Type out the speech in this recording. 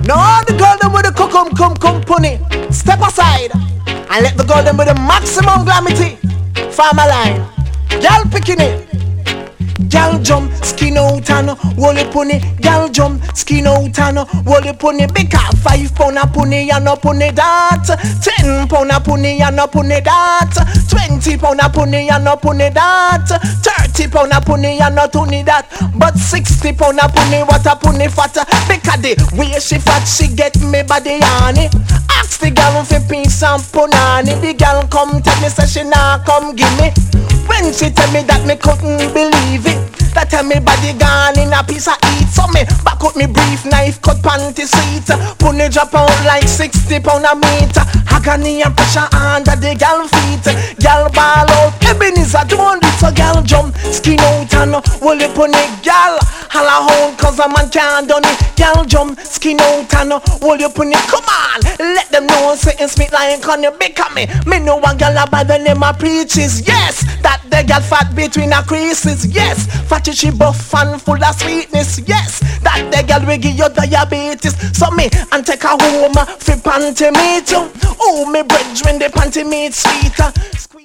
Now the girl them with the cum punny, step aside and let the girl them with the maximum glamity farm a line. Girl picking it. Gal jump, skin out and hold it pony. Gal jump, skin out and hold it pony. Because 5 pound a pony and no pony that. 10 pound a pony and no pony that. 20 pound a pony and no pony that. 30 pound a pony and no pony that. But 60 pound a pony, what a pony fat. Because the way she fat, she get me body on it. Ask the gal for peace and punani. The gal come tell me say she nah come give me. When she tell me that me couldn't believe it. That tell me body gone in a piece of eat. So me back out me brief knife cut panty seat. Pony drop out like 60 pound a meter. Agony and pressure under the gal feet. Gal ball out, Ebenezer don't do so gal jump. Skin out and hold it pony gal. Holla home cause a man can't done it. Gal jump, skin out and hold it pony. Come on, let them know sitting smith like on you become me. Me know one gal by the name of Preaches. Yes, that the gal fat between her creases. Yes, fatty she buff and full of sweetness. Yes, that the gal will give you diabetes. So me and take her home for panty meat. Oh, me brethren the panty meat sweeter.